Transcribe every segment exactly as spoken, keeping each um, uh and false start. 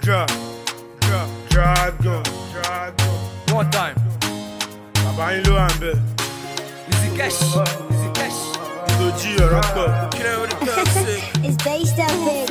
Drag, drag, dragon, dragon. One time. Bàbá yín ló wà ń bẹ̀. Easy cash, easy cash. Ìdòjì ọ̀rọ̀ pọ̀. It's based on big.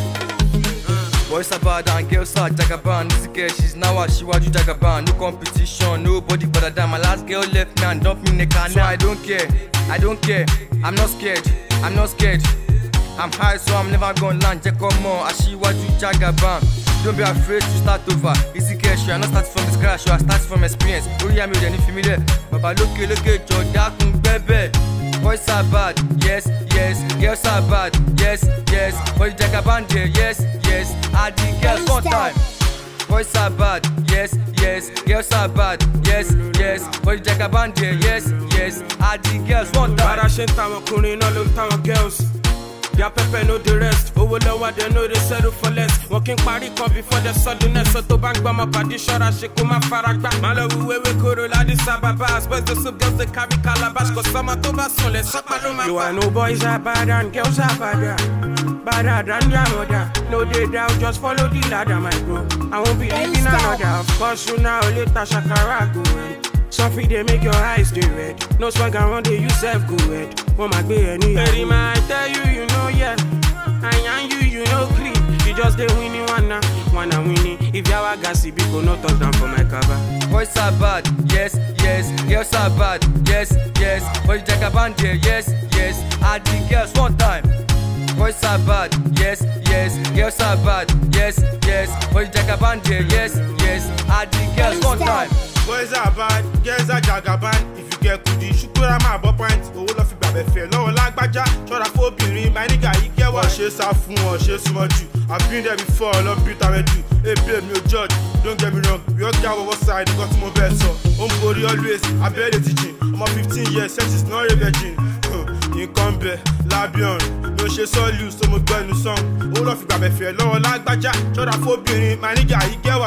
Boys are bad and girls are Jagaban. Easy cash, she's now a Shiwaju Jagaban. No competition, nobody better than my last girl left me and dumped me in the car. So I don't care, I don't care. I'm not scared, I'm not scared. I'm high, so I'm never gonna land. Check on more, Shiwaju Jagaban. Don't be afraid to start over. Easy cash, you are not starting from scratch, you are starting from experience. Ori ami ode ni familiar. Baba loke loke joda kun bebe. Boys are bad, yes, yes. Girls are bad, yes, yes. For the Jagaban there, yes, yes. I the girls one time. Boys are bad, yes, yes. Girls are bad, yes, yes. For the Jagaban there, yes, yes. I the girls one time. Bada ṣe ń tàwọn ọkùnrin náà ló ń tàwọn girls. Their pepper know the rest. Owó lọ́wọ́ they know they settle for less. Wọ́n kí n parí kan before the suddenness. So tó bá ń gbọ́ ọmọ pàdé ṣọ́ra ṣe kó má fara gbá. Má lọ wíwé wé kóró ládì sábàbà. I suppose the soup girls dey carry calabash. Cause sọ́mọ tó bá sùn lẹ̀ sọ́pà ló máa pa. You are no boys are bad and girls are badder. Badder than their mother. No dey doubt, just follow the ladder my bro. I won't believe in another. Of course you now later shakara go end. Something they make your eyes dey red. No swag around they you self go red. Wọ́n máa gbé ẹni yẹn. Èrì máa tell you you know yeah. I and you you know clean. You just dey winning one na one na winning. If yawa gasi be go no touch down for my cover. Boys are bad, yes, yes. Girls are bad, yes, yes. For the Jagaban there, yes, yes. I the girls one time. Boys are bad, yes, yes. Girls are bad, yes, yes. For the Jagaban there, yes, yes. I the girls one time. Boys are bad, girls are Jagaban. If you get kudi, ṣùkúrà máa bọ́ pint. Owó lọ́ fi gbàgbẹ́ fẹ́ lọ́wọ́ lágbájá. Ṣọ́ra fóbìnrin, my nigga yìí kẹwà. Wọ́n ṣe sá fún wọn, ṣe súnmọ́ jù. I've been there before, lọ bí tàwẹ̀ jù. Hey babe, mi ò judge, don't get me wrong. We all get our side, nǹkan tí mo bẹ́ẹ̀ sọ. Ó ń borí always, abẹ́rẹ́ teaching. Ọmọ fifteen years, sex is not a virgin. Nǹkan bẹ̀, lábíọ̀n. Mi ò ṣe sọ́ọ̀lù, so mo gbọ́ inú song. Owó lọ́ fi gbàgbẹ́ fẹ́ lọ́wọ́ lágbájá. Ṣọ́ra fóbìnrin, my nigga yìí kẹwà.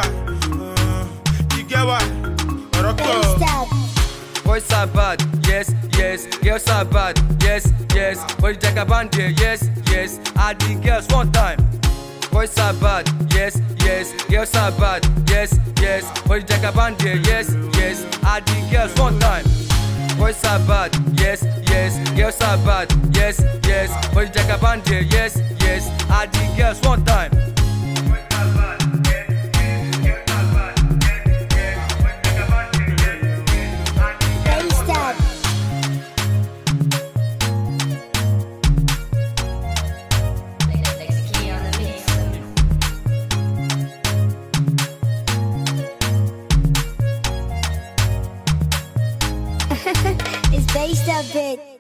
Yìí kẹwà. Boys are bad, yes, yes. Girls are bad, yes, yes. For the Jagaban there, yes, yes. I the girls one time. Boys are bad, yes, yes. Girls are bad, yes, yes. For the Jagaban there, yes, yes. I the girls one time. Boys are bad, yes, yes. Girls are bad, yes, yes. For the Jagaban there, yes, yes. I the girls one time. It's based on big.